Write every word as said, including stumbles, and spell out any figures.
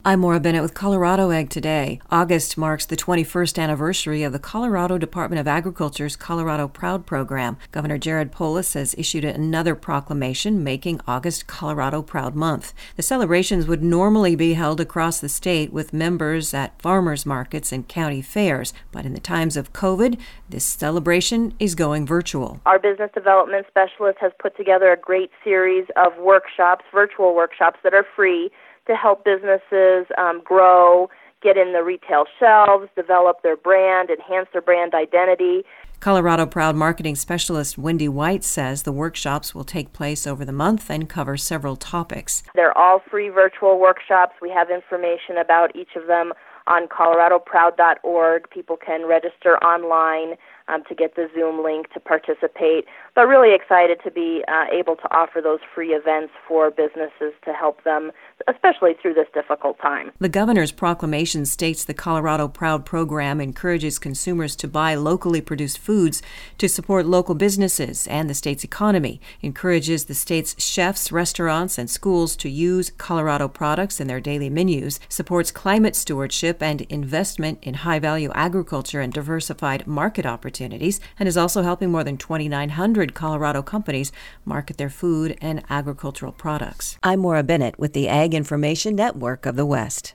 I'm Maura Bennett with Colorado Ag Today. August marks the twenty-first anniversary of the Colorado Department of Agriculture's Colorado Proud program. Governor Jared Polis has issued another proclamation making August Colorado Proud Month. The celebrations would normally be held across the state with members at farmers markets and county fairs, but in the times of COVID, this celebration is going virtual. Our business development specialist has put together a great series of workshops, virtual workshops that are free, to help businesses um, grow, get in the retail shelves, develop their brand, enhance their brand identity. Colorado Proud Marketing Specialist Wendy White says the workshops will take place over the month and cover several topics. They're all free virtual workshops. We have information about each of them on colorado proud dot org. People can register online um, to get the Zoom link to participate. But really excited to be uh, able to offer those free events for businesses to help them, especially through this difficult time. The governor's proclamation states the Colorado Proud program encourages consumers to buy locally produced foods to support local businesses and the state's economy, encourages the state's chefs, restaurants, and schools to use Colorado products in their daily menus, supports climate stewardship and investment in high-value agriculture and diversified market opportunities, and is also helping more than twenty-nine hundred Colorado companies market their food and agricultural products. I'm Maura Bennett with the Ag Information Network of the West.